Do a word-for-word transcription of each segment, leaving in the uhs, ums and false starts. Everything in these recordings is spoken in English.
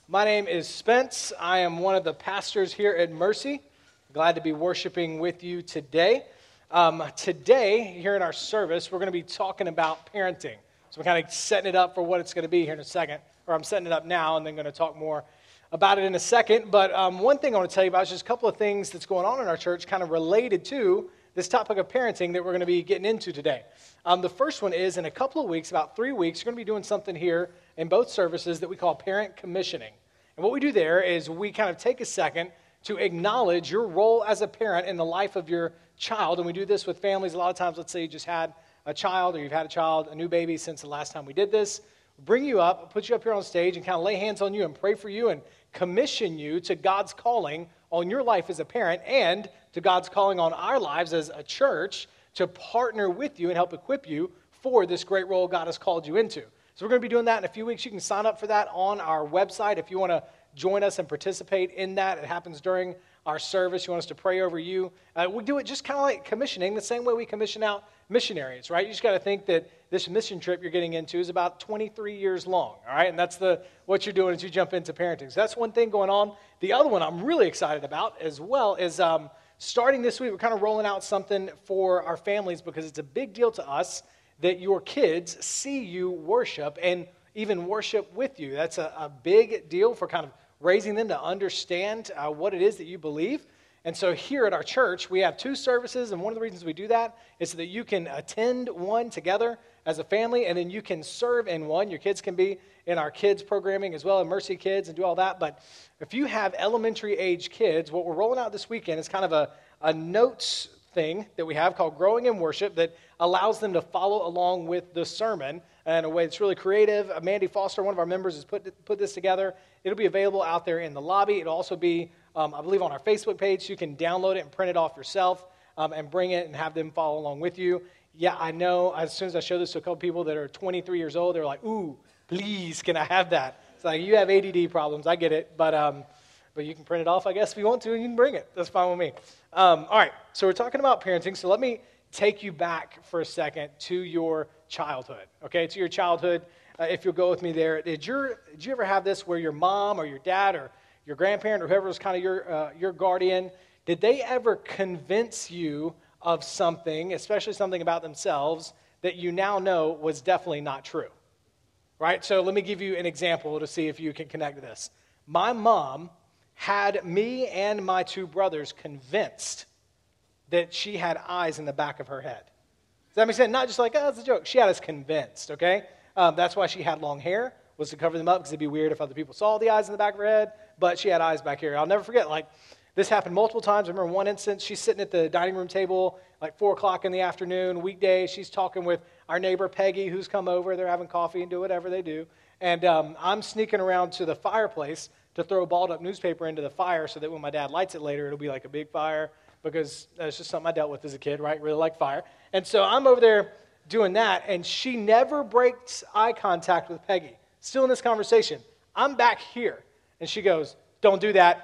My name is Spence. I am one of the pastors here at Mercy. Glad to be worshiping with you today. Um, today, here in our service, we're going to be talking about parenting. So we're kind of setting it up for what it's going to be here in a second. Or I'm setting it up now and then going to talk more about it in a second. But um, one thing I want to tell you about is just a couple of things that's going on in our church kind of related to this topic of parenting that we're going to be getting into today. Um, the first one is in a couple of weeks, about three weeks, we're going to be doing something here in both services that we call parent commissioning. And what we do there is we kind of take a second to acknowledge your role as a parent in the life of your child. And we do this with families a lot of times. Let's say you just had a child or you've had a child, a new baby since the last time we did this. Bring you up, put you up here on stage and kind of lay hands on you and pray for you and commission you to God's calling on your life as a parent and to God's calling on our lives as a church to partner with you and help equip you for this great role God has called you into. So we're going to be doing that in a few weeks. You can sign up for that on our website if you want to join us and participate in that. It happens during our service. You want us to pray over you. Uh, we do it just kind of like commissioning, the same way we commission out missionaries, right? You just got to think that this mission trip you're getting into is about twenty-three years long, all right? And that's the what you're doing as you jump into parenting. So that's one thing going on. The other one I'm really excited about as well is um, starting this week, we're kind of rolling out something for our families because it's a big deal to us that your kids see you worship and even worship with you. That's a, a big deal for kind of raising them to understand uh, what it is that you believe. And so here at our church, we have two services, and one of the reasons we do that is so that you can attend one together as a family, and then you can serve in one. Your kids can be in our kids programming as well, and Mercy Kids, and do all that. But if you have elementary age kids, what we're rolling out this weekend is kind of a, a notes thing that we have called Growing in Worship that allows them to follow along with the sermon in a way that's really creative. Uh, Mandy Foster, one of our members, has put put this together. It'll be available out there in the lobby. It'll also be, um, I believe, on our Facebook page. So you can download it and print it off yourself um, and bring it and have them follow along with you. Yeah, I know as soon as I show this to a couple people that are twenty-three years old, they're like, ooh, please, can I have that? It's like, you have A D D problems. I get it. But um, but you can print it off, I guess, if you want to, and you can bring it. That's fine with me. Um, all right, so we're talking about parenting. So let me take you back for a second to your childhood, okay, to your childhood. Uh, if you'll go with me there, did your did you ever have this where your mom or your dad or your grandparent or whoever was kind of your uh, your guardian, did they ever convince you of something, especially something about themselves, that you now know was definitely not true, right? So let me give you an example to see if you can connect to this. My mom had me and my two brothers convinced that she had eyes in the back of her head. Does that make sense? Not just like, oh, it's a joke. She had us convinced, okay? Um, that's why she had long hair, was to cover them up, because it'd be weird if other people saw the eyes in the back of her head, but she had eyes back here. I'll never forget, like, this happened multiple times. I remember one instance, she's sitting at the dining room table, like four o'clock in the afternoon, weekday. She's talking with our neighbor, Peggy, who's come over. They're having coffee and do whatever they do. And um, I'm sneaking around to the fireplace to throw a balled up newspaper into the fire so that when my dad lights it later, it'll be like a big fire, because that's just something I dealt with as a kid, right? Really like fire. And so I'm over there doing that, and she never breaks eye contact with Peggy. Still in this conversation. I'm back here, and she goes, don't do that.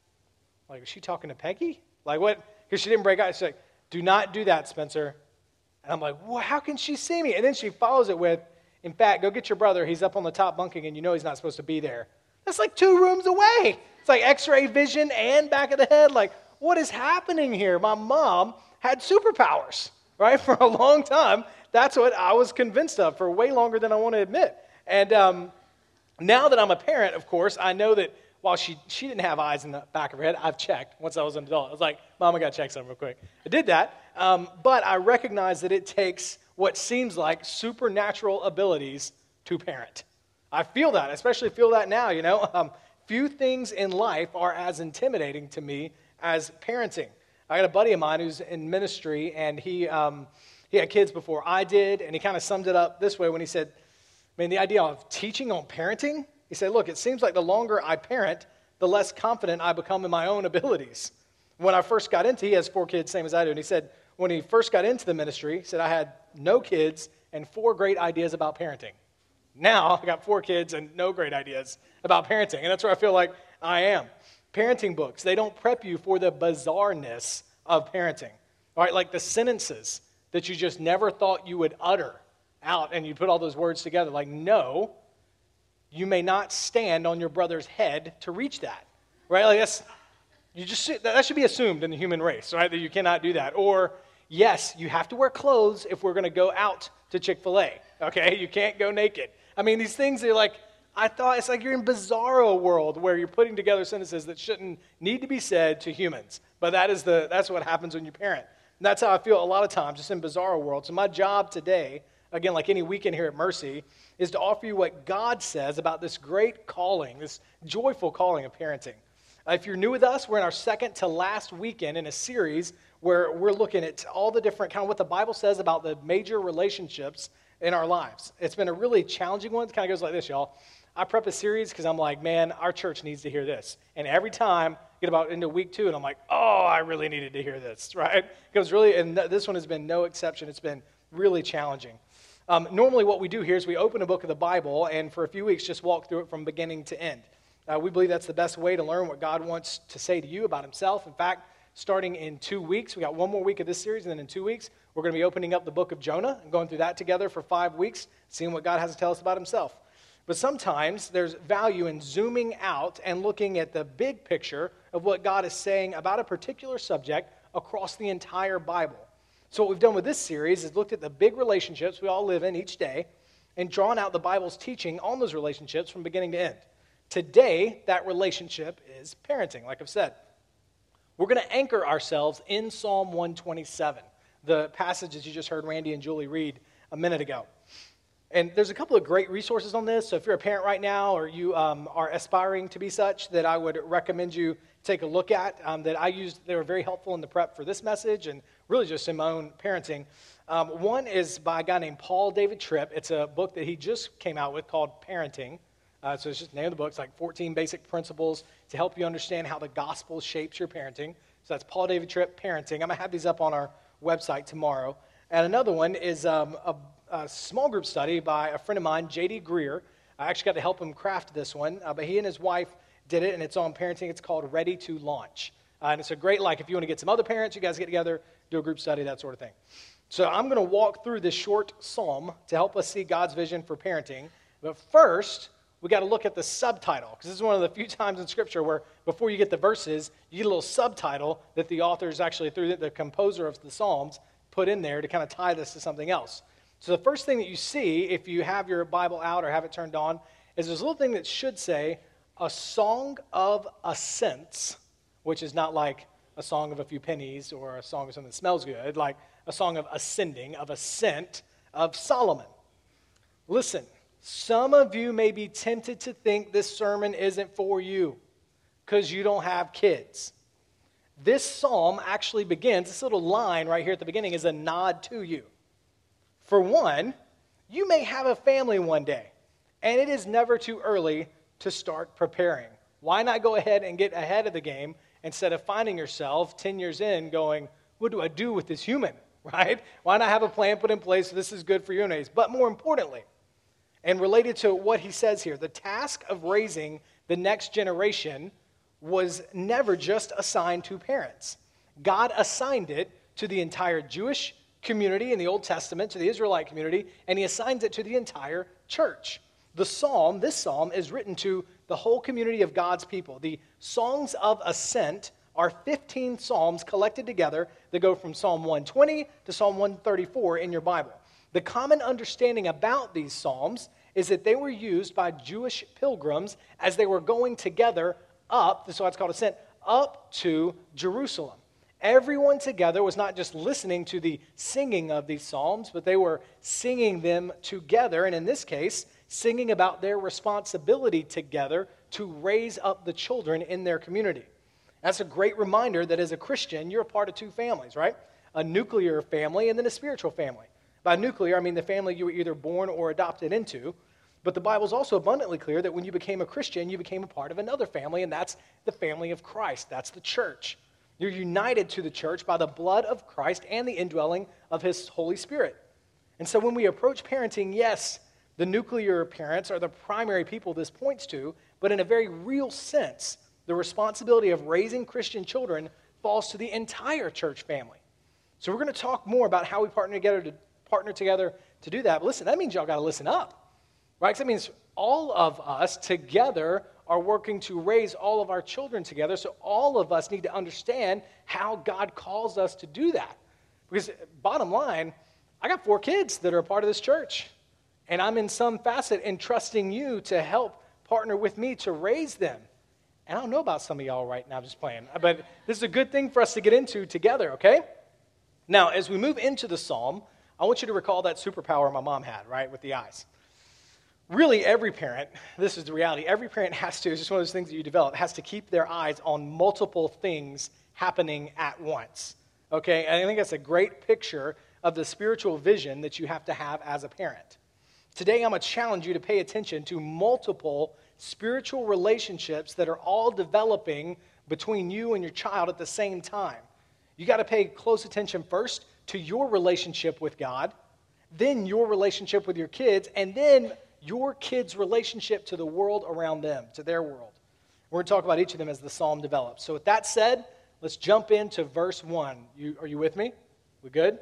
Like, is she talking to Peggy? Like, what? Because she didn't break eye. She's like, do not do that, Spencer. And I'm like, well, how can she see me? And then she follows it with, in fact, go get your brother. He's up on the top bunking, and you know he's not supposed to be there. That's like two rooms away. It's like x-ray vision and back of the head. Like, what is happening here? My mom had superpowers, right? For a long time, that's what I was convinced of for way longer than I want to admit. And um, now that I'm a parent, of course, I know that while she, she didn't have eyes in the back of her head, I've checked once I was an adult. I was like, Mom, I got to check something real quick. I did that, um, but I recognize that it takes what seems like supernatural abilities to parent. I feel that, I especially feel that now, you know. Um, few things in life are as intimidating to me as parenting. I got a buddy of mine who's in ministry, and he um, he had kids before I did, and he kind of summed it up this way when he said, I mean, the idea of teaching on parenting, he said, look, it seems like the longer I parent, the less confident I become in my own abilities. When I first got into, he has four kids, same as I do, and he said, when he first got into the ministry, he said, I had no kids and four great ideas about parenting. Now, I got four kids and no great ideas about parenting, and that's where I feel like I am. Parenting books, they don't prep you for the bizarreness of parenting, all right? Like the sentences that you just never thought you would utter out, and you put all those words together, like no, you may not stand on your brother's head to reach that, right? Like that's, you just, that should be assumed in the human race, right? That you cannot do that. Or, yes, you have to wear clothes if we're going to go out to Chick-fil-A, okay? You can't go naked. I mean, these things are like, I thought it's like you're in bizarro world where you're putting together sentences that shouldn't need to be said to humans. But that is the that's what happens when you parent. And that's how I feel a lot of times, just in bizarro world. So my job today, again, like any weekend here at Mercy, is to offer you what God says about this great calling, this joyful calling of parenting. Uh, if you're new with us, we're in our second to last weekend in a series where we're looking at all the different, kind of what the Bible says about the major relationships in our lives. It's been a really challenging one. It kind of goes like this, y'all. I prep a series because I'm like, man, our church needs to hear this. And every time I get about into week two, and I'm like, oh, I really needed to hear this, right? Because really, and th- this one has been no exception. It's been really challenging. Um, normally what we do here is we open a book of the Bible and for a few weeks just walk through it from beginning to end. Uh, we believe that's the best way to learn what God wants to say to you about himself. In fact, starting in two weeks, we got one more week of this series, and then in two weeks, we're going to be opening up the book of Jonah and going through that together for five weeks, seeing what God has to tell us about himself. But sometimes there's value in zooming out and looking at the big picture of what God is saying about a particular subject across the entire Bible. So what we've done with this series is looked at the big relationships we all live in each day and drawn out the Bible's teaching on those relationships from beginning to end. Today, that relationship is parenting, like I've said. We're going to anchor ourselves in Psalm one twenty-seven, the passage that you just heard Randy and Julie read a minute ago. And there's a couple of great resources on this, so if you're a parent right now or you um, are aspiring to be such, that I would recommend you take a look at, um, that I used. They were very helpful in the prep for this message and really just in my own parenting. Um, one is by a guy named Paul David Tripp. It's a book that he just came out with called Parenting. Uh, so it's just the name of the book. It's like fourteen basic principles to help you understand how the gospel shapes your parenting. So that's Paul David Tripp, Parenting. I'm going to have these up on our website tomorrow. And another one is um, a, a small group study by a friend of mine, J D Greer. I actually got to help him craft this one, uh, but he and his wife did it, and it's on parenting. It's called Ready to Launch. Uh, and it's a great, like, if you want to get some other parents, you guys get together, do a group study, that sort of thing. So I'm going to walk through this short psalm to help us see God's vision for parenting. But first, we got to look at the subtitle, because this is one of the few times in Scripture where before you get the verses, you get a little subtitle that the authors actually, through the, the composer of the Psalms, put in there to kind of tie this to something else. So the first thing that you see, if you have your Bible out or have it turned on, is there's a little thing that should say, a song of ascents, which is not like a song of a few pennies or a song of something that smells good, like a song of ascending, of ascent, of Solomon. Listen, some of you may be tempted to think this sermon isn't for you because you don't have kids. This psalm actually begins, this little line right here at the beginning is a nod to you. For one, you may have a family one day, and it is never too early to start preparing. Why not go ahead and get ahead of the game instead of finding yourself ten years in going, what do I do with this human, right? Why not have a plan put in place so this is good for you anyways? But more importantly, and related to what he says here, the task of raising the next generation was never just assigned to parents. God assigned it to the entire Jewish community in the Old Testament, to the Israelite community, and he assigns it to the entire church. The psalm, this psalm, is written to the whole community of God's people. The Songs of Ascent are fifteen psalms collected together that go from Psalm one twenty to Psalm one thirty-four in your Bible. The common understanding about these psalms is that they were used by Jewish pilgrims as they were going together up, this is why it's called ascent, up to Jerusalem. Everyone together was not just listening to the singing of these psalms, but they were singing them together, and in this case, singing about their responsibility together to raise up the children in their community. That's a great reminder that as a Christian, you're a part of two families, right? A nuclear family and then a spiritual family. By nuclear, I mean the family you were either born or adopted into. But the Bible's also abundantly clear that when you became a Christian, you became a part of another family, and that's the family of Christ. That's the church. You're united to the church by the blood of Christ and the indwelling of his Holy Spirit. And so when we approach parenting, yes, the nuclear parents are the primary people this points to, but in a very real sense, the responsibility of raising Christian children falls to the entire church family. So we're going to talk more about how we partner together to partner together to do that. But listen, that means y'all got to listen up, right? Because that means all of us together are working to raise all of our children together, so all of us need to understand how God calls us to do that. Because bottom line, I got four kids that are a part of this church, and I'm in some facet entrusting you to help partner with me to raise them. And I don't know about some of y'all right now, just playing, but this is a good thing for us to get into together, okay? Now, as we move into the psalm, I want you to recall that superpower my mom had, right, with the eyes. Really, every parent, this is the reality, every parent has to, it's just one of those things that you develop, has to keep their eyes on multiple things happening at once, okay? And I think that's a great picture of the spiritual vision that you have to have as a parent. Today, I'm going to challenge you to pay attention to multiple spiritual relationships that are all developing between you and your child at the same time. You got to pay close attention first to your relationship with God, then your relationship with your kids, and then your kids' relationship to the world around them, to their world. We're going to talk about each of them as the psalm develops. So with that said, let's jump into verse one. You, are you with me? We good?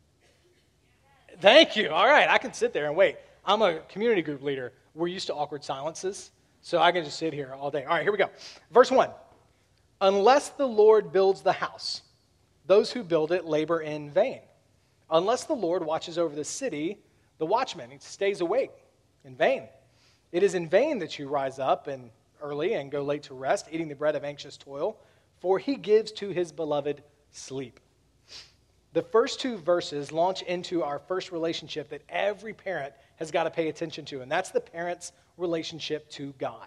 Thank you. All right, I can sit there and wait. I'm a community group leader. We're used to awkward silences, so I can just sit here all day. All right, here we go. Verse one. Unless the Lord builds the house, those who build it labor in vain. Unless the Lord watches over the city, the watchman stays awake in vain. It is in vain that you rise up and early and go late to rest, eating the bread of anxious toil, for he gives to his beloved sleep. The first two verses launch into our first relationship that every parent has got to pay attention to, and that's the parent's relationship to God.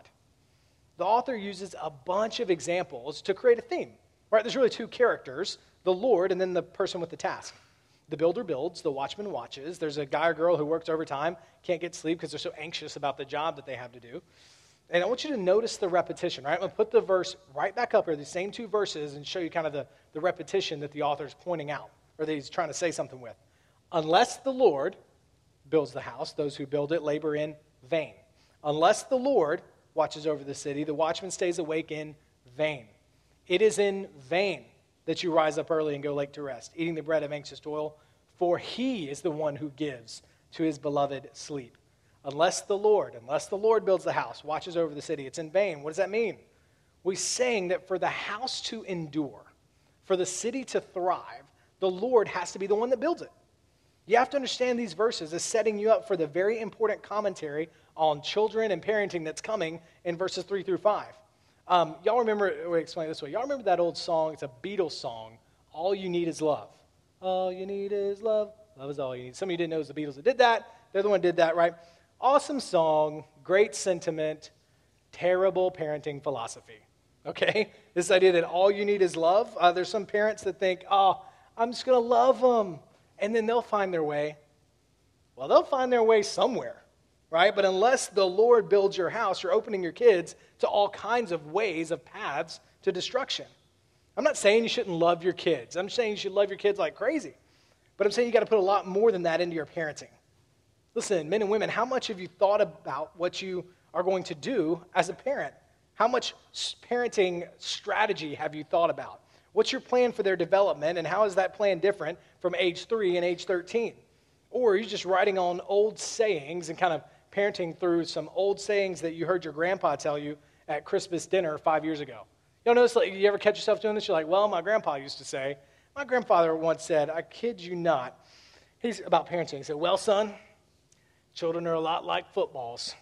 The author uses a bunch of examples to create a theme. Right? There's really two characters, the Lord and then the person with the task. The builder builds, the watchman watches. There's a guy or girl who works overtime, can't get sleep because they're so anxious about the job that they have to do. And I want you to notice the repetition, right? I'm going to put the verse right back up here, the same two verses, and show you kind of the, the repetition that the author's pointing out, or that he's trying to say something with. Unless the Lord builds the house, those who build it labor in vain. Unless the Lord watches over the city, the watchman stays awake in vain. It is in vain that you rise up early and go late to rest, eating the bread of anxious toil, for he is the one who gives to his beloved sleep. Unless the Lord, unless the Lord builds the house, watches over the city, it's in vain. What does that mean? We're saying that for the house to endure, for the city to thrive, the Lord has to be the one that builds it. You have to understand these verses as setting you up for the very important commentary on children and parenting that's coming in verses three through five. Um, y'all remember, wait, explain it this way. Y'all remember that old song? It's a Beatles song, All You Need Is Love. All you need is love. Love is all you need. Some of you didn't know it was the Beatles that did that. They're the one that did that, right? Awesome song, great sentiment, terrible parenting philosophy, okay? This idea that all you need is love. Uh, there's some parents that think, oh, I'm just going to love them, and then they'll find their way. Well, they'll find their way somewhere, right? But unless the Lord builds your house, you're opening your kids to all kinds of ways, of paths to destruction. I'm not saying you shouldn't love your kids. I'm saying you should love your kids like crazy. But I'm saying you got to put a lot more than that into your parenting. Listen, men and women, how much have you thought about what you are going to do as a parent? How much parenting strategy have you thought about? What's your plan for their development, and how is that plan different from age three and age thirteen? Or are you just writing on old sayings and kind of parenting through some old sayings that you heard your grandpa tell you at Christmas dinner five years ago? You know, notice, like, you ever catch yourself doing this? You're like, well, my grandpa used to say, my grandfather once said, I kid you not, he's about parenting. He said, well, son, children are a lot like footballs.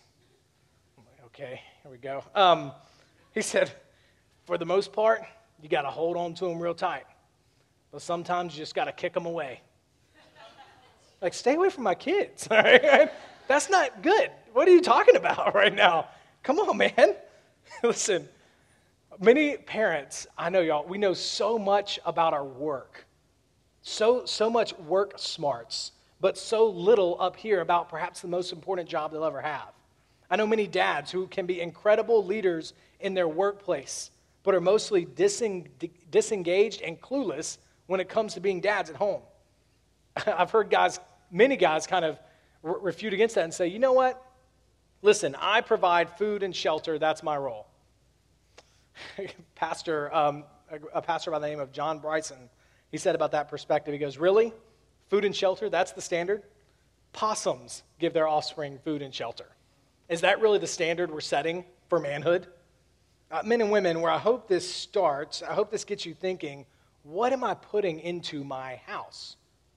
I'm like, okay, here we go. Um, he said, for the most part, you got to hold on to them real tight. But sometimes you just got to kick them away. Like, stay away from my kids, all right? That's not good. What are you talking about right now? Come on, man. Listen, many parents, I know y'all, we know so much about our work. So, so much work smarts, but so little up here about perhaps the most important job they'll ever have. I know many dads who can be incredible leaders in their workplace, but are mostly diseng- disengaged and clueless when it comes to being dads at home. I've heard guys, many guys kind of r- refute against that and say, you know what? Listen, I provide food and shelter. That's my role. pastor, um, a, a pastor by the name of John Bryson, he said about that perspective, he goes, really? Food and shelter, that's the standard? Possums give their offspring food and shelter. Is that really the standard we're setting for manhood? Uh, men and women, where I hope this starts, I hope this gets you thinking, what am I putting into my house?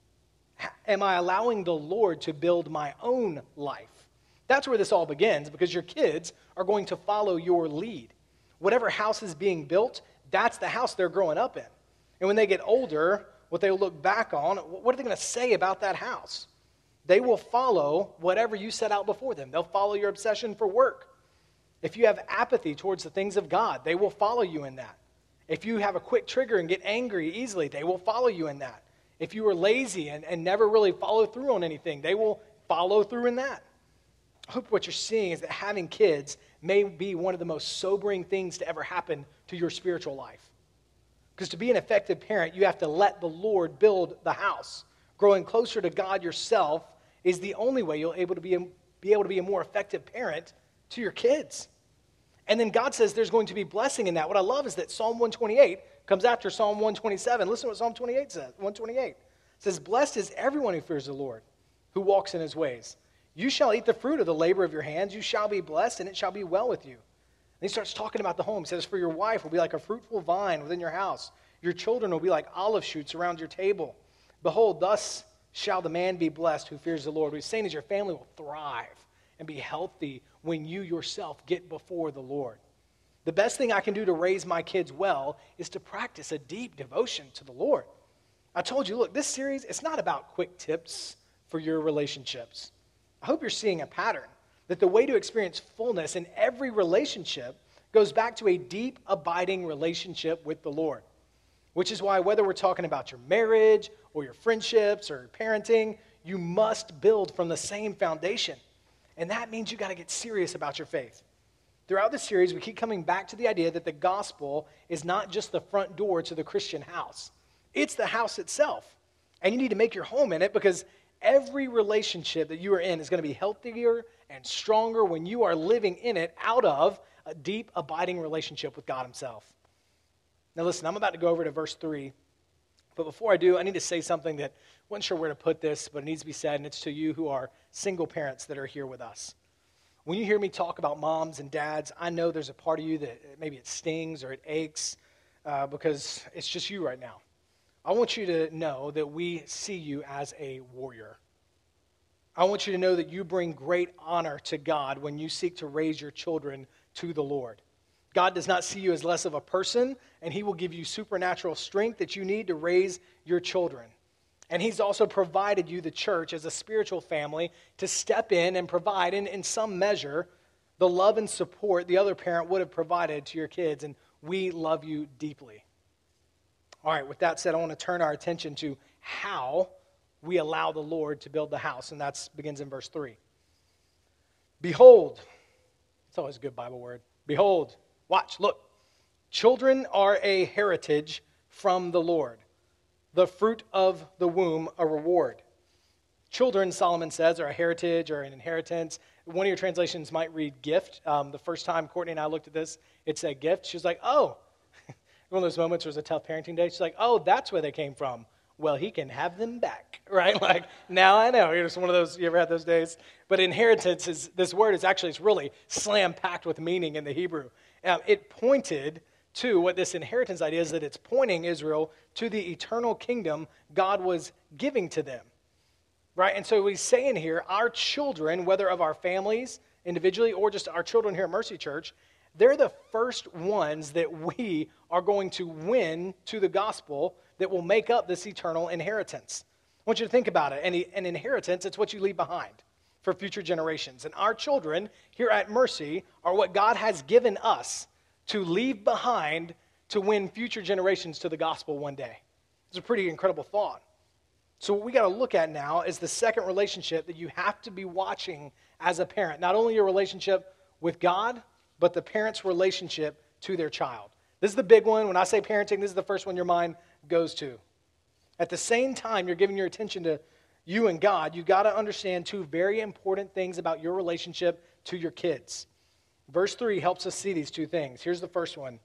H- am I allowing the Lord to build my own life? That's where this all begins, because your kids are going to follow your lead. Whatever house is being built, that's the house they're growing up in. And when they get older, what they will look back on, what are they going to say about that house? They will follow whatever you set out before them. They'll follow your obsession for work. If you have apathy towards the things of God, they will follow you in that. If you have a quick trigger and get angry easily, they will follow you in that. If you are lazy and, and never really follow through on anything, they will follow through in that. I hope what you're seeing is that having kids may be one of the most sobering things to ever happen to your spiritual life. Because to be an effective parent, you have to let the Lord build the house. Growing closer to God yourself is the only way you'll able to be, a, be able to be a more effective parent to your kids. And then God says there's going to be blessing in that. What I love is that Psalm one twenty-eight comes after Psalm one twenty-seven. Listen to what Psalm twenty-eight says. one twenty-eight it says, "Blessed is everyone who fears the Lord, who walks in his ways. You shall eat the fruit of the labor of your hands. You shall be blessed, and it shall be well with you." And he starts talking about the home. He says, "For your wife will be like a fruitful vine within your house. Your children will be like olive shoots around your table. Behold, thus shall the man be blessed who fears the Lord." What he's saying is your family will thrive and be healthy when you yourself get before the Lord. The best thing I can do to raise my kids well is to practice a deep devotion to the Lord. I told you, look, this series, it's not about quick tips for your relationships. I hope you're seeing a pattern, that the way to experience fullness in every relationship goes back to a deep, abiding relationship with the Lord. Which is why whether we're talking about your marriage or your friendships or parenting, you must build from the same foundation. And that means you got to get serious about your faith. Throughout this series, we keep coming back to the idea that the gospel is not just the front door to the Christian house. It's the house itself. And you need to make your home in it, because every relationship that you are in is going to be healthier and stronger when you are living in it out of a deep, abiding relationship with God himself. Now listen, I'm about to go over to verse three. But before I do, I need to say something that I wasn't sure where to put this, but it needs to be said, and it's to you who are single parents that are here with us. When you hear me talk about moms and dads, I know there's a part of you that maybe it stings or it aches uh, because it's just you right now. I want you to know that we see you as a warrior. I want you to know that you bring great honor to God when you seek to raise your children to the Lord. God does not see you as less of a person, and he will give you supernatural strength that you need to raise your children. And he's also provided you, the church, as a spiritual family to step in and provide, in, in some measure, the love and support the other parent would have provided to your kids, and we love you deeply. All right, with that said, I want to turn our attention to how we allow the Lord to build the house, and that begins in verse three. Behold, it's always a good Bible word. Behold, watch, look. Children are a heritage from the Lord, the fruit of the womb a reward. Children, Solomon says, are a heritage or an inheritance. One of your translations might read gift. Um, the first time Courtney and I looked at this, it said gift. She was like, oh. One of those moments where it was a tough parenting day. She's like, oh, that's where they came from. Well, he can have them back, right? Like, now I know. You're just one of those, you ever had those days? But inheritance, is this word is actually, it's really slam-packed with meaning in the Hebrew. Um, it pointed to what this inheritance idea is, that it's pointing Israel to the eternal kingdom God was giving to them, right? And so he's saying here, our children, whether of our families individually or just our children here at Mercy Church, they're the first ones that we are going to win to the gospel that will make up this eternal inheritance. I want you to think about it. An, an inheritance, it's what you leave behind for future generations. And our children here at Mercy are what God has given us to leave behind to win future generations to the gospel one day. It's a pretty incredible thought. So what we got to look at now is the second relationship that you have to be watching as a parent. Not only your relationship with God, but the parent's relationship to their child. This is the big one. When I say parenting, this is the first one your mind goes to. At the same time you're giving your attention to you and God, you got to understand two very important things about your relationship to your kids. Verse three helps us see these two things. Here's the first one.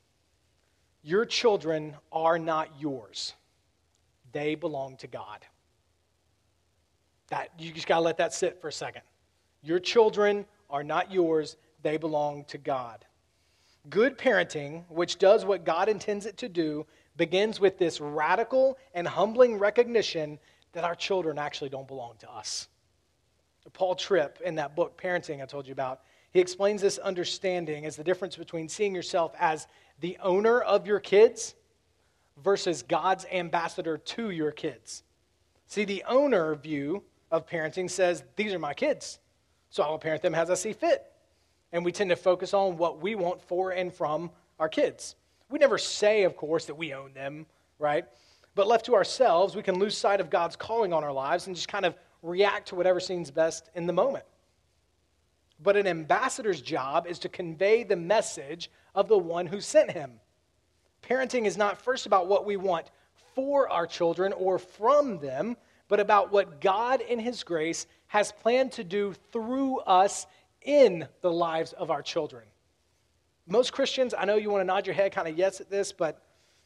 Your children are not yours. They belong to God. That, you just got to let that sit for a second. Your children are not yours, they belong to God. Good parenting, which does what God intends it to do, begins with this radical and humbling recognition that our children actually don't belong to us. Paul Tripp, in that book, Parenting, I told you about, he explains this understanding as the difference between seeing yourself as the owner of your kids versus God's ambassador to your kids. See, the owner view of parenting says, these are my kids, so I will parent them as I see fit. And we tend to focus on what we want for and from our kids. We never say, of course, that we own them, right? But left to ourselves, we can lose sight of God's calling on our lives and just kind of react to whatever seems best in the moment. But an ambassador's job is to convey the message of the one who sent him. Parenting is not first about what we want for our children or from them, but about what God in his grace has planned to do through us in the lives of our children. Most Christians, I know you want to nod your head kind of yes at this, but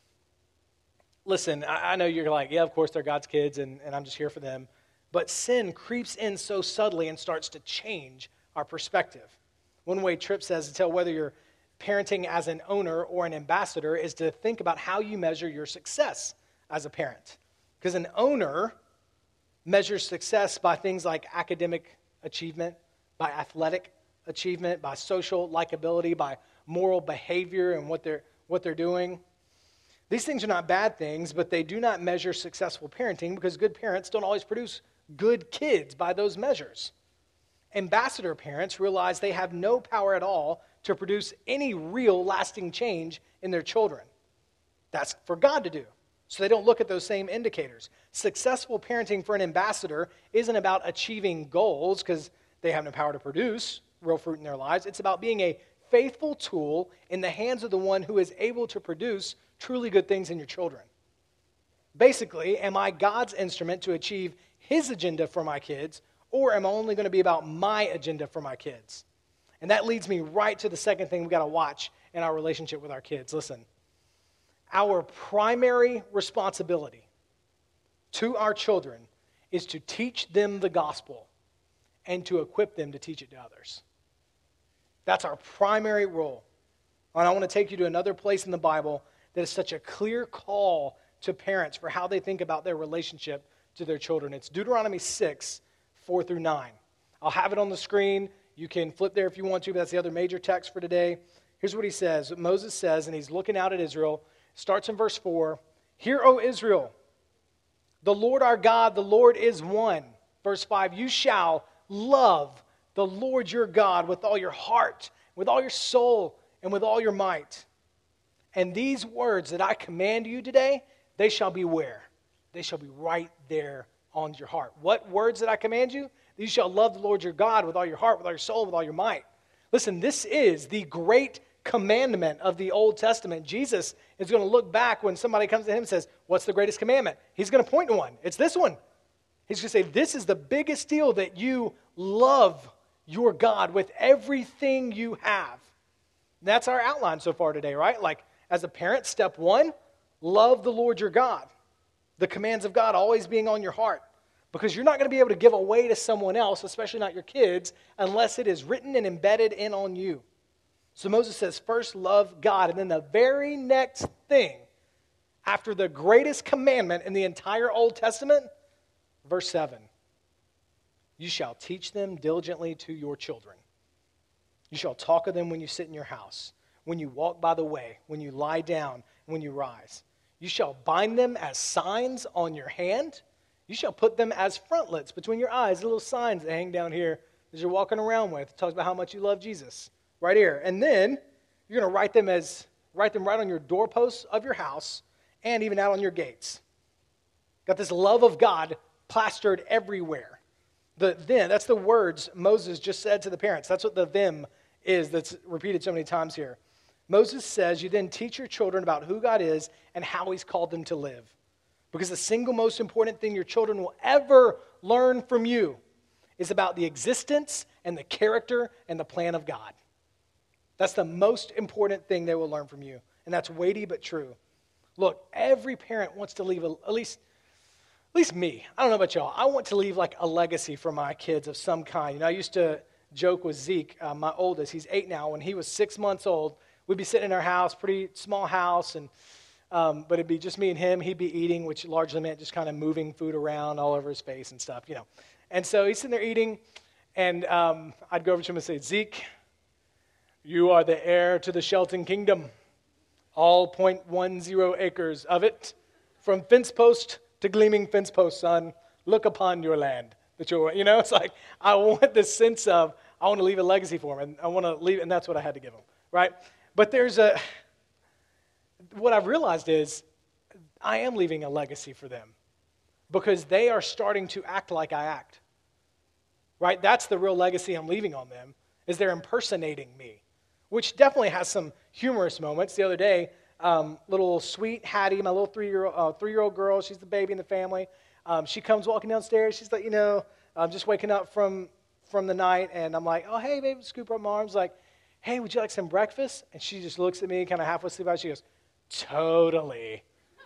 listen, I, I know you're like, yeah, of course they're God's kids and, and I'm just here for them. But sin creeps in so subtly and starts to change our perspective. One way Tripp says to tell whether you're parenting as an owner or an ambassador is to think about how you measure your success as a parent. Because an owner measures success by things like academic achievement, by athletic achievement, by social likability, by moral behavior and what they're what they're doing. These things are not bad things, but they do not measure successful parenting because good parents don't always produce good kids by those measures. Ambassador parents realize they have no power at all to produce any real lasting change in their children. That's for God to do. So they don't look at those same indicators. Successful parenting for an ambassador isn't about achieving goals because they have no power to produce real fruit in their lives. It's about being a faithful tool in the hands of the one who is able to produce truly good things in your children. Basically, am I God's instrument to achieve his agenda for my kids, or am I only going to be about my agenda for my kids? And that leads me right to the second thing we got to watch in our relationship with our kids. Listen, our primary responsibility to our children is to teach them the gospel and to equip them to teach it to others. That's our primary role. And I want to take you to another place in the Bible that is such a clear call to parents for how they think about their relationship to their children. It's Deuteronomy six, four through nine. I'll have it on the screen. You can flip there if you want to, but that's the other major text for today. Here's what he says. What Moses says, and he's looking out at Israel. Starts in verse four. Hear, O Israel, the Lord our God, the Lord is one. Verse five, you shall love the Lord your God with all your heart, with all your soul, and with all your might. And these words that I command you today, they shall be where? They shall be right there on your heart. What words that I command you? You shall love the Lord your God with all your heart, with all your soul, with all your might. Listen, this is the great commandment of the Old Testament. Jesus is going to look back when somebody comes to him and says, what's the greatest commandment? He's going to point to one. It's this one. He's going to say, this is the biggest deal, that you love your God with everything you have. That's our outline so far today, right? Like, as a parent, step one, love the Lord your God. The commands of God always being on your heart. Because you're not going to be able to give away to someone else, especially not your kids, unless it is written and embedded in on you. So Moses says, first love God. And then the very next thing, after the greatest commandment in the entire Old Testament, verse seven, you shall teach them diligently to your children. You shall talk of them when you sit in your house, when you walk by the way, when you lie down, when you rise. You shall bind them as signs on your hand. You shall put them as frontlets between your eyes, little signs that hang down here as you're walking around with. It talks about how much you love Jesus, right here. And then you're going to write them as write them right on your doorposts of your house and even out on your gates. Got this love of God plastered everywhere. The then, that's the words Moses just said to the parents. That's what the them is that's repeated so many times here. Moses says, you then teach your children about who God is and how he's called them to live. Because the single most important thing your children will ever learn from you is about the existence and the character and the plan of God. That's the most important thing they will learn from you. And that's weighty but true. Look, every parent wants to leave, a, at least at least me. I don't know about y'all. I want to leave like a legacy for my kids of some kind. You know, I used to joke with Zeke, uh, my oldest. He's eight now. When he was six months old, we'd be sitting in our house, pretty small house, and um, but it'd be just me and him. He'd be eating, which largely meant just kind of moving food around all over his face and stuff, you know. And so he's sitting there eating, and um, I'd go over to him and say, Zeke, you are the heir to the Shelton Kingdom, all point one zero acres of it, from fence post to gleaming fence post, son. Look upon your land. That you're, you know, it's like I want this sense of I want to leave a legacy for him, and I want to leave, and that's what I had to give him, right? But there's a what I've realized is I am leaving a legacy for them because they are starting to act like I act, right? That's the real legacy I'm leaving on them is they're impersonating me, which definitely has some humorous moments. The other day, um, little sweet Hattie, my little three-year-old uh, three-year-old girl, she's the baby in the family. Um, she comes walking downstairs. She's like, you know, I'm just waking up from from the night, and I'm like, oh, hey, baby, scoop her up my arms, like, hey, would you like some breakfast? And she just looks at me, kind of halfway asleep. She goes, totally.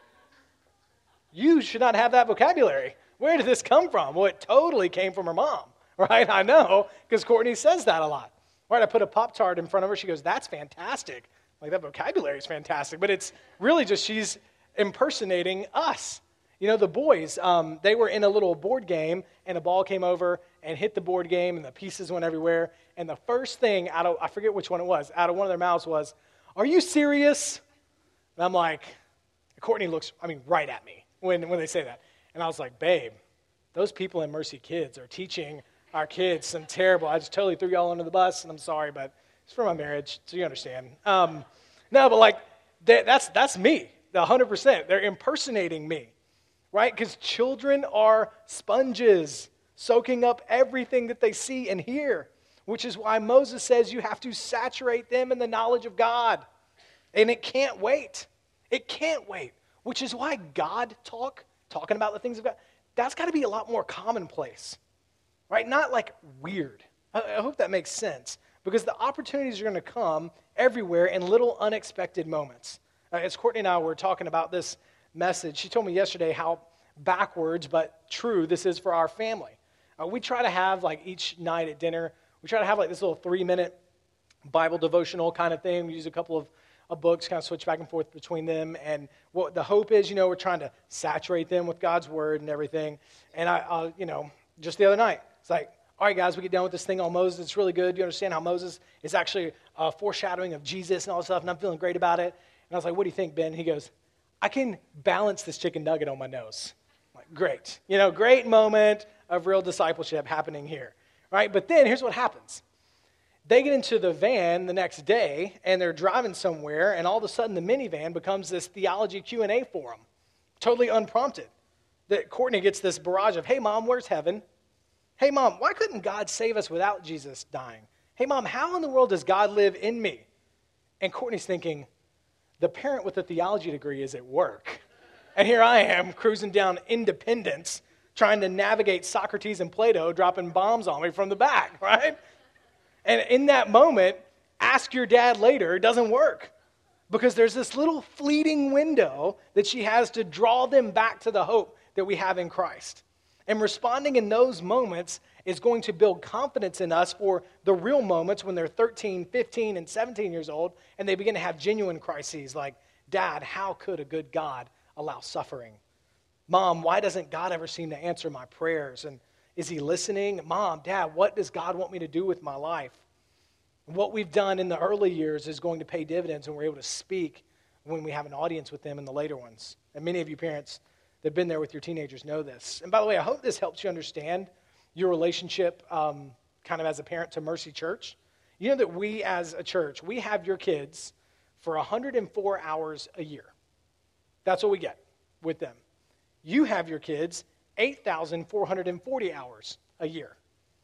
You should not have that vocabulary. Where did this come from? Well, it totally came from her mom, right? I know, because Courtney says that a lot. Right, I put a Pop-Tart in front of her. She goes, that's fantastic. Like, that vocabulary is fantastic. But it's really just she's impersonating us. You know, the boys, um, they were in a little board game, and a ball came over and hit the board game, and the pieces went everywhere. And the first thing out of, I forget which one it was, out of one of their mouths was, are you serious? And I'm like, Courtney looks, I mean, right at me when, when they say that. And I was like, babe, those people in Mercy Kids are teaching our kids some terrible, I just totally threw y'all under the bus, and I'm sorry, but it's for my marriage, so you understand. Um, no, but like, they, that's that's me, the one hundred percent. They're impersonating me, right? Because children are sponges, soaking up everything that they see and hear, which is why Moses says you have to saturate them in the knowledge of God. And it can't wait. It can't wait, which is why God talk, talking about the things of God, that's got to be a lot more commonplace. Right? Not like weird. I, I hope that makes sense because the opportunities are going to come everywhere in little unexpected moments. Uh, as Courtney and I were talking about this message, she told me yesterday how backwards but true this is for our family. Uh, we try to have like each night at dinner, we try to have like this little three-minute Bible devotional kind of thing. We use a couple of, of books, kind of switch back and forth between them. And what the hope is, you know, we're trying to saturate them with God's word and everything. And I, uh, you know, just the other night, it's like, all right, guys, we get done with this thing on Moses. It's really good. You understand how Moses is actually a foreshadowing of Jesus and all this stuff, and I'm feeling great about it. And I was like, what do you think, Ben? He goes, I can balance this chicken nugget on my nose. I'm like, great. You know, great moment of real discipleship happening here, right? But then here's what happens. They get into the van the next day, and they're driving somewhere, and all of a sudden the minivan becomes this theology Q and A forum, totally unprompted. That Courtney gets this barrage of, hey, Mom, where's heaven? Hey, Mom, why couldn't God save us without Jesus dying? Hey, Mom, how in the world does God live in me? And Courtney's thinking, the parent with a theology degree is at work. And here I am cruising down Independence, trying to navigate Socrates and Plato dropping bombs on me from the back, right? And in that moment, ask your dad later doesn't work because there's this little fleeting window that she has to draw them back to the hope that we have in Christ. And responding in those moments is going to build confidence in us for the real moments when they're thirteen, fifteen, and seventeen years old, and they begin to have genuine crises like, Dad, how could a good God allow suffering? Mom, why doesn't God ever seem to answer my prayers? And is he listening? Mom, Dad, what does God want me to do with my life? And what we've done in the early years is going to pay dividends, and we're able to speak when we have an audience with them in the later ones. And many of you parents that have been there with your teenagers know this. And by the way, I hope this helps you understand your relationship um, kind of as a parent to Mercy Church. You know that we as a church, we have your kids for one hundred four hours a year. That's what we get with them. You have your kids eight thousand four hundred forty hours a year.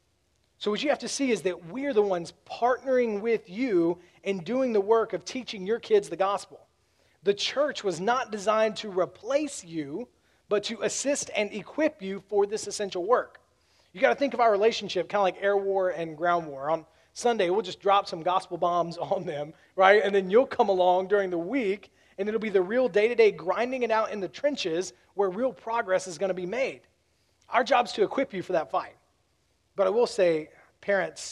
So what you have to see is that we're the ones partnering with you in doing the work of teaching your kids the gospel. The church was not designed to replace you, but to assist and equip you for this essential work. You got to think of our relationship kind of like air war and ground war. On Sunday, we'll just drop some gospel bombs on them, right? And then you'll come along during the week, and it'll be the real day-to-day grinding it out in the trenches where real progress is going to be made. Our job is to equip you for that fight. But I will say, parents,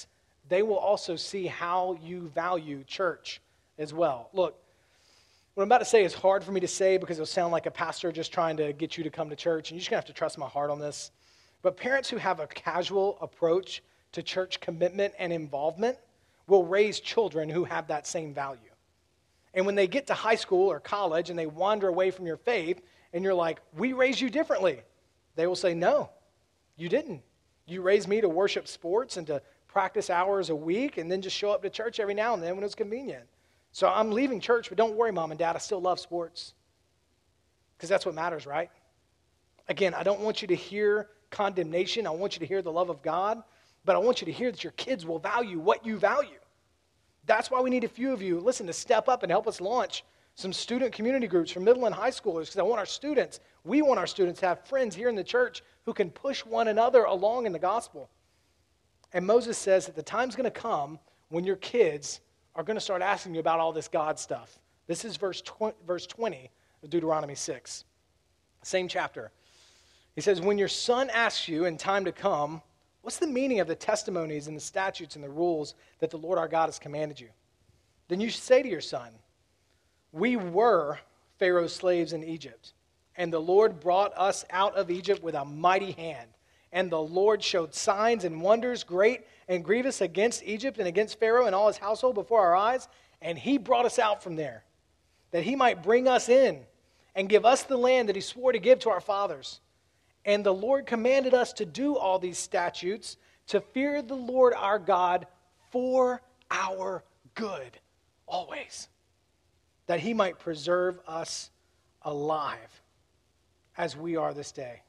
they will also see how you value church as well. Look, what I'm about to say is hard for me to say because it'll sound like a pastor just trying to get you to come to church, and you're just going to have to trust my heart on this. But parents who have a casual approach to church commitment and involvement will raise children who have that same value. And when they get to high school or college and they wander away from your faith, and you're like, we raised you differently, they will say, no, you didn't. You raised me to worship sports and to practice hours a week and then just show up to church every now and then when it's convenient. So I'm leaving church, but don't worry, Mom and Dad, I still love sports. Because that's what matters, right? Again, I don't want you to hear condemnation. I want you to hear the love of God, but I want you to hear that your kids will value what you value. That's why we need a few of you, listen, to step up and help us launch some student community groups for middle and high schoolers, because I want our students, we want our students to have friends here in the church who can push one another along in the gospel. And Moses says that the time's going to come when your kids are going to start asking you about all this God stuff. This is verse twenty of Deuteronomy six, same chapter. He says, when your son asks you in time to come, what's the meaning of the testimonies and the statutes and the rules that the Lord our God has commanded you? Then you should say to your son, we were Pharaoh's slaves in Egypt, and the Lord brought us out of Egypt with a mighty hand. And the Lord showed signs and wonders great and grievous against Egypt and against Pharaoh and all his household before our eyes. And he brought us out from there, that he might bring us in and give us the land that he swore to give to our fathers. And the Lord commanded us to do all these statutes, to fear the Lord our God for our good, always, that he might preserve us alive as we are this day.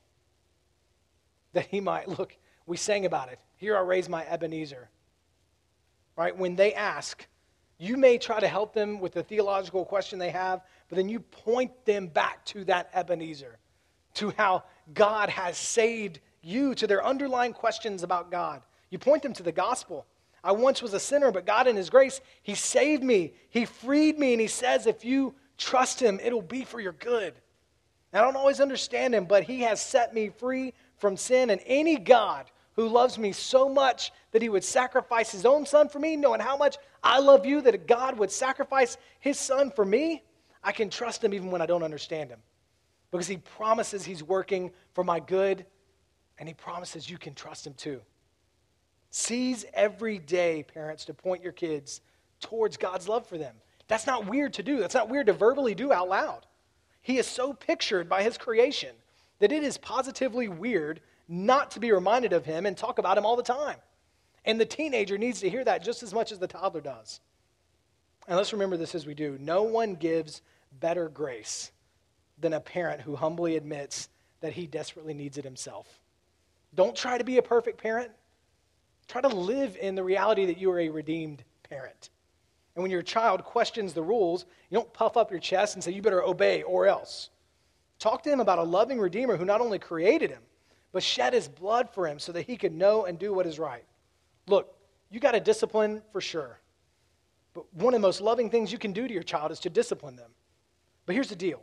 That he might, look, we sang about it. Here I raise my Ebenezer. Right? When they ask, you may try to help them with the theological question they have, but then you point them back to that Ebenezer, to how God has saved you, to their underlying questions about God. You point them to the gospel. I once was a sinner, but God in his grace, he saved me. He freed me, and he says if you trust him, it'll be for your good. I don't always understand him, but he has set me free from sin, and any God who loves me so much that he would sacrifice his own son for me, knowing how much I love you, that a God would sacrifice his son for me, I can trust him even when I don't understand him. Because he promises he's working for my good, and he promises you can trust him too. Seize every day, parents, to point your kids towards God's love for them. That's not weird to do. That's not weird to verbally do out loud. He is so pictured by his creation that it is positively weird not to be reminded of him and talk about him all the time. And the teenager needs to hear that just as much as the toddler does. And let's remember this as we do. No one gives better grace than a parent who humbly admits that he desperately needs it himself. Don't try to be a perfect parent. Try to live in the reality that you are a redeemed parent. And when your child questions the rules, you don't puff up your chest and say, you better obey or else. Talk to him about a loving Redeemer who not only created him, but shed his blood for him so that he could know and do what is right. Look, you got to discipline for sure. But one of the most loving things you can do to your child is to discipline them. But here's the deal.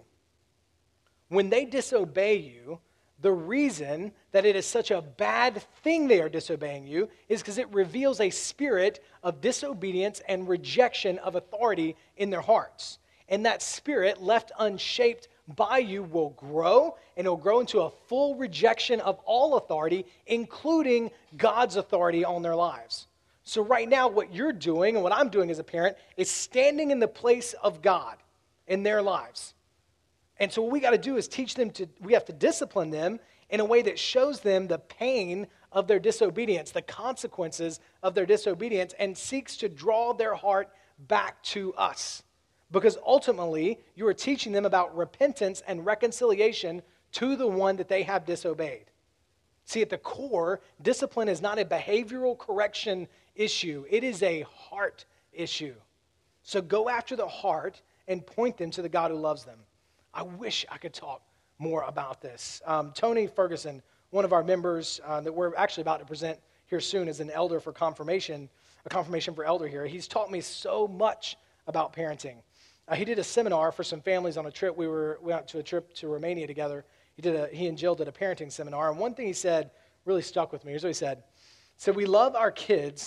When they disobey you, the reason that it is such a bad thing they are disobeying you is because it reveals a spirit of disobedience and rejection of authority in their hearts. And that spirit, left unshaped by you, will grow, and it will grow into a full rejection of all authority, including God's authority on their lives. So right now, what you're doing and what I'm doing as a parent is standing in the place of God in their lives. And so what we got to do is teach them to, we have to discipline them in a way that shows them the pain of their disobedience, the consequences of their disobedience, and seeks to draw their heart back to us. Because ultimately, you are teaching them about repentance and reconciliation to the one that they have disobeyed. See, at the core, discipline is not a behavioral correction issue. It is a heart issue. So go after the heart and point them to the God who loves them. I wish I could talk more about this. Um, Tony Ferguson, one of our members uh, that we're actually about to present here soon as an elder for confirmation, a confirmation for elder here, he's taught me so much about parenting. Uh, he did a seminar for some families on a trip. We were we went to a trip to Romania together. He did a he and Jill did a parenting seminar, and one thing he said really stuck with me. Here's what he said. He said, we love our kids,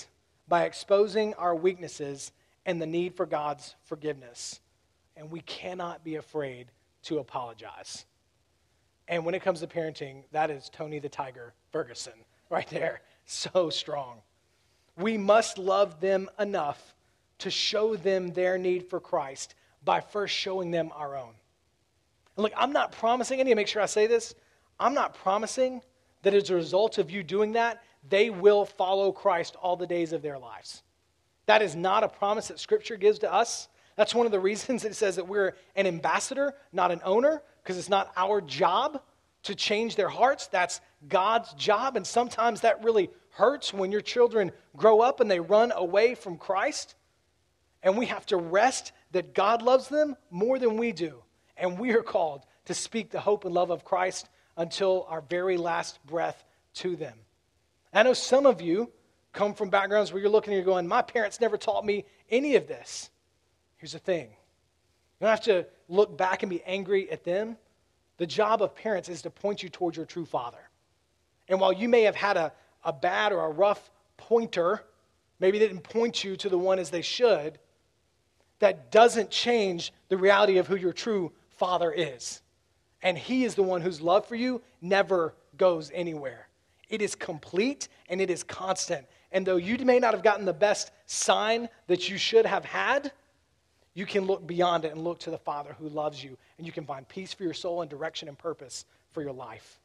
by exposing our weaknesses and the need for God's forgiveness. And we cannot be afraid to apologize. And when it comes to parenting, that is Tony the Tiger Ferguson right there. So strong. We must love them enough to show them their need for Christ by first showing them our own. And look, I'm not promising, I need to make sure I say this, I'm not promising that as a result of you doing that, they will follow Christ all the days of their lives. That is not a promise that Scripture gives to us. That's one of the reasons it says that we're an ambassador, not an owner, because it's not our job to change their hearts. That's God's job, and sometimes that really hurts when your children grow up and they run away from Christ. And we have to rest that God loves them more than we do. And we are called to speak the hope and love of Christ until our very last breath to them. I know some of you come from backgrounds where you're looking and you're going, my parents never taught me any of this. Here's the thing. You don't have to look back and be angry at them. The job of parents is to point you towards your true father. And while you may have had a, a bad or a rough pointer, maybe they didn't point you to the one as they should, that doesn't change the reality of who your true father is. And he is the one whose love for you never goes anywhere. It is complete and it is constant. And though you may not have gotten the best sign that you should have had, you can look beyond it and look to the Father who loves you. And you can find peace for your soul and direction and purpose for your life.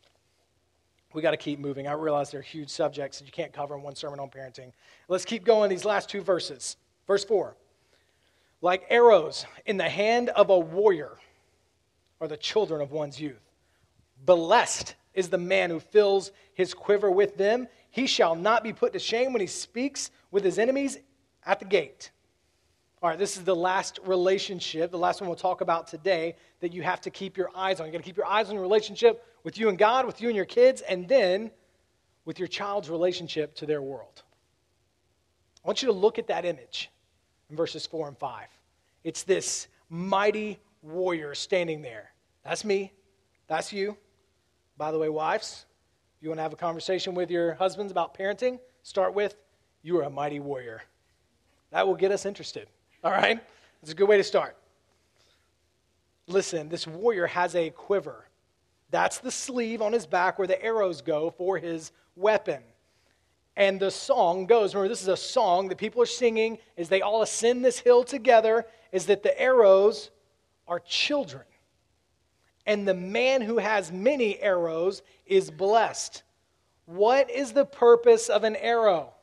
We got to keep moving. I realize they're huge subjects that you can't cover in one sermon on parenting. Let's keep going these last two verses. Verse four. Like arrows in the hand of a warrior are the children of one's youth. Blessed is the man who fills his quiver with them. He shall not be put to shame when he speaks with his enemies at the gate. All right, this is the last relationship, the last one we'll talk about today, that you have to keep your eyes on. You got to keep your eyes on your relationship with you and God, with you and your kids, and then with your child's relationship to their world. I want you to look at that image in verses four and five. It's this mighty warrior standing there. That's me. That's you. By the way, wives, if you want to have a conversation with your husbands about parenting, start with, you are a mighty warrior. That will get us interested. All right? It's a good way to start. Listen, this warrior has a quiver. That's the sleeve on his back where the arrows go for his weapon. And the song goes, remember, this is a song that people are singing as they all ascend this hill together, is that the arrows are children. And the man who has many arrows is blessed. What is the purpose of an arrow?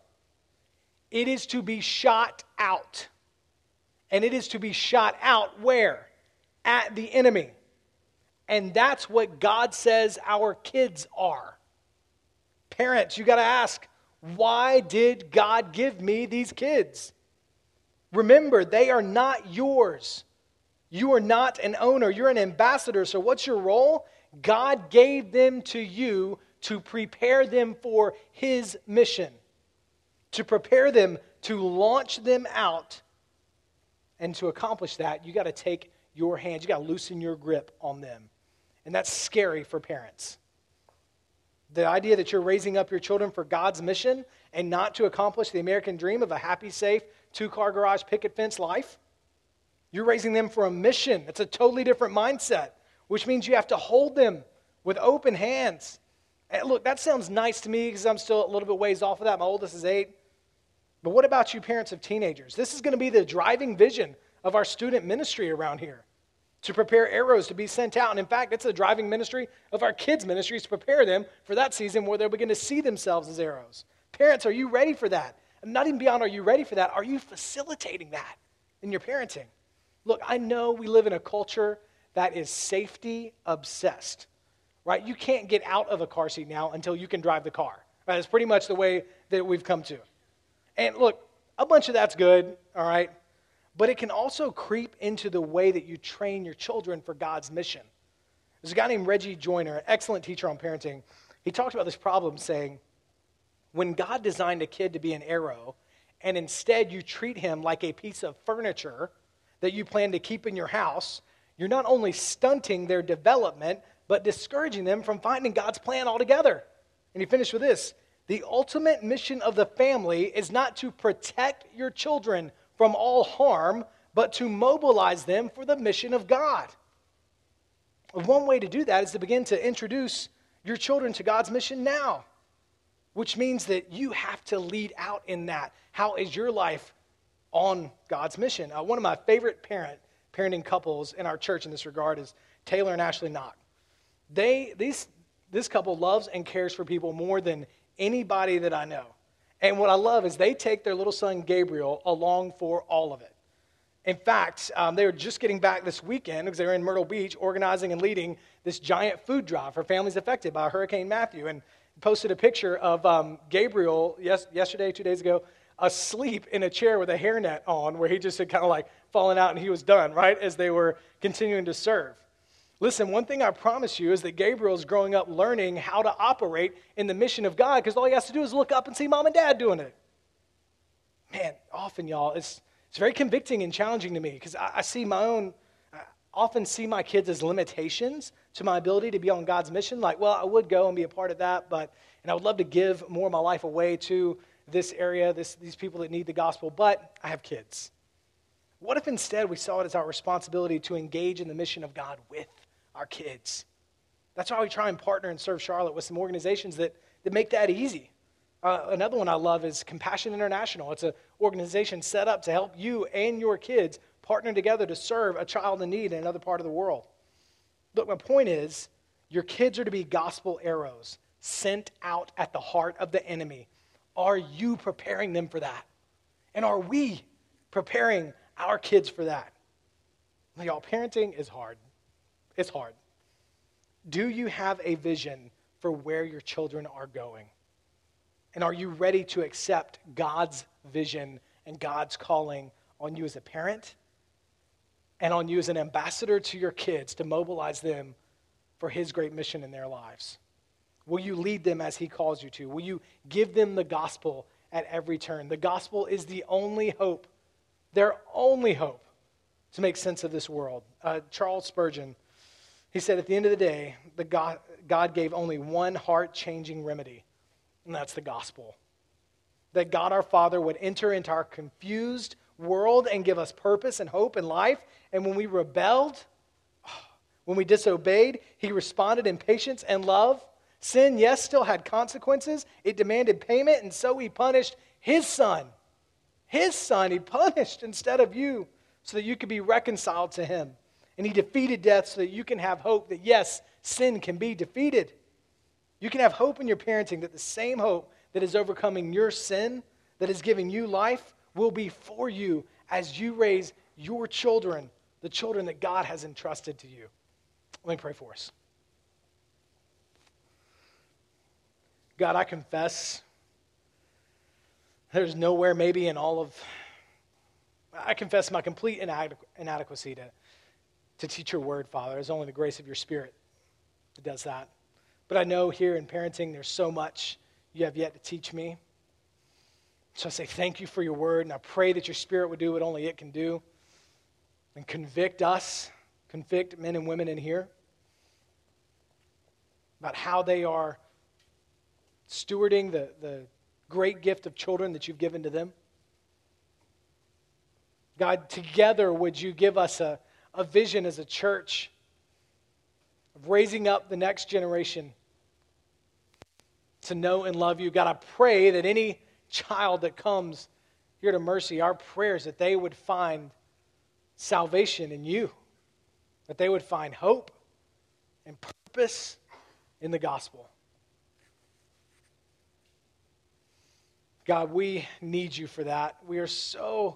It is to be shot out. And it is to be shot out where? At the enemy. And that's what God says our kids are. Parents, you got to ask, why did God give me these kids? Remember, they are not yours. You are not an owner. You're an ambassador. So what's your role? God gave them to you to prepare them for his mission. To prepare them, to launch them out. And to accomplish that, you got to take your hands. You got to loosen your grip on them. And that's scary for parents. The idea that you're raising up your children for God's mission and not to accomplish the American dream of a happy, safe, two-car garage picket fence life. You're raising them for a mission. It's a totally different mindset, which means you have to hold them with open hands. And look, that sounds nice to me because I'm still a little bit ways off of that. My oldest is eight. But what about you parents of teenagers? This is going to be the driving vision of our student ministry around here, to prepare arrows to be sent out. And in fact, it's the driving ministry of our kids' ministries to prepare them for that season where they'll begin to see themselves as arrows. Parents, are you ready for that? And not even beyond, are you ready for that? Are you facilitating that in your parenting? Look, I know we live in a culture that is safety obsessed, right? You can't get out of a car seat now until you can drive the car, right? That's pretty much the way that we've come to. And look, a bunch of that's good, all right? But it can also creep into the way that you train your children for God's mission. There's a guy named Reggie Joyner, an excellent teacher on parenting. He talked about this problem saying, when God designed a kid to be an arrow, and instead you treat him like a piece of furniture that you plan to keep in your house, you're not only stunting their development, but discouraging them from finding God's plan altogether. And he finished with this, The ultimate mission of the family is not to protect your children from all harm, but to mobilize them for the mission of God. One way to do that is to begin to introduce your children to God's mission now, which means that you have to lead out in that. How is your life on God's mission? Uh, one of my favorite parent parenting couples in our church in this regard is Taylor and Ashley Knock. They these this couple loves and cares for people more than anybody that I know. And what I love is they take their little son Gabriel along for all of it. In fact, um, they were just getting back this weekend because they were in Myrtle Beach organizing and leading this giant food drive for families affected by Hurricane Matthew, and posted a picture of um, Gabriel yes, yesterday, two days ago, asleep in a chair with a hairnet on, where he just had kind of like fallen out and he was done, right, as they were continuing to serve. Listen, one thing I promise you is that Gabriel's growing up learning how to operate in the mission of God, because all he has to do is look up and see mom and dad doing it. Man, often, y'all, it's it's very convicting and challenging to me, because I, I see my own, I often see my kids as limitations to my ability to be on God's mission. Like, well, I would go and be a part of that, but, and I would love to give more of my life away to this area, this, these people that need the gospel, but I have kids. What if instead we saw it as our responsibility to engage in the mission of God with our kids? That's why we try and partner and serve Charlotte with some organizations that, that make that easy. Uh, another one I love is Compassion International. It's an organization set up to help you and your kids partner together to serve a child in need in another part of the world. Look, my point is, your kids are to be gospel arrows sent out at the heart of the enemy. Are you preparing them for that? And are we preparing our kids for that? Now, y'all, parenting is hard. It's hard. Do you have a vision for where your children are going? And are you ready to accept God's vision and God's calling on you as a parent and on you as an ambassador to your kids to mobilize them for his great mission in their lives? Will you lead them as he calls you to? Will you give them the gospel at every turn? The gospel is the only hope, their only hope to make sense of this world. Uh, Charles Spurgeon, he said, at the end of the day, the God, God gave only one heart-changing remedy, and that's the gospel. That God our Father would enter into our confused world and give us purpose and hope and life. And when we rebelled, when we disobeyed, he responded in patience and love. Sin, yes, still had consequences. It demanded payment, and so he punished his son. His son he punished instead of you so that you could be reconciled to him. And he defeated death so that you can have hope that, yes, sin can be defeated. You can have hope in your parenting that the same hope that is overcoming your sin, that is giving you life, will be for you as you raise your children, the children that God has entrusted to you. Let me pray for us. God, I confess there's nowhere maybe in all of, I confess my complete inadequ- inadequacy to, to teach your word, Father. It's only the grace of your Spirit that does that. But I know here in parenting there's so much you have yet to teach me. So I say thank you for your word, and I pray that your Spirit would do what only it can do and convict us, convict men and women in here about how they are stewarding the, the great gift of children that you've given to them. God, together would you give us a, a vision as a church of raising up the next generation to know and love you. God, I pray that any child that comes here to Mercy, our prayers that they would find salvation in you, that they would find hope and purpose in the gospel. God, we need you for that. We are so,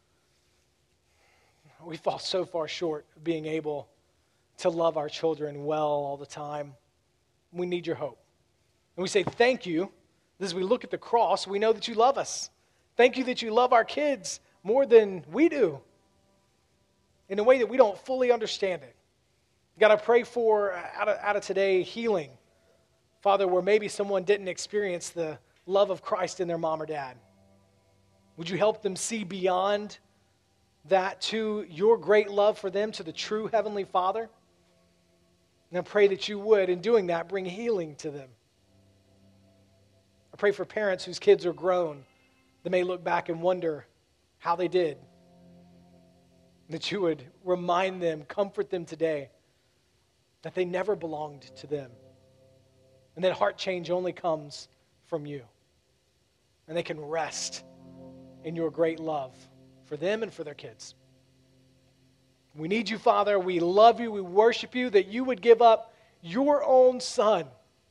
we fall so far short of being able to love our children well all the time. We need your hope. And we say thank you. As we look at the cross, we know that you love us. Thank you that you love our kids more than we do in a way that we don't fully understand it. God, I pray for, out of, out of today, healing. Father, where maybe someone didn't experience the love of Christ in their mom or dad. Would you help them see beyond that to your great love for them, to the true Heavenly Father? And I pray that you would, in doing that, bring healing to them. I pray for parents whose kids are grown that may look back and wonder how they did. That you would remind them, comfort them today that they never belonged to them. And that heart change only comes from you. And they can rest in your great love for them and for their kids. We need you, Father. We love you. We worship you, that you would give up your own Son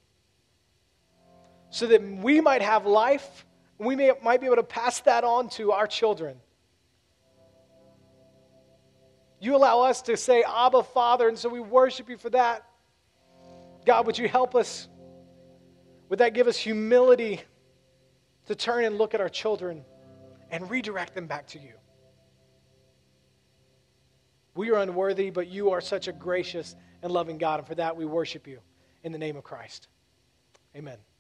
so that we might have life, and we may, might be able to pass that on to our children. You allow us to say, Abba, Father, and so we worship you for that. God, would you help us? Would that give us humility to turn and look at our children and redirect them back to you? We are unworthy, but you are such a gracious and loving God, and for that we worship you in the name of Christ. Amen.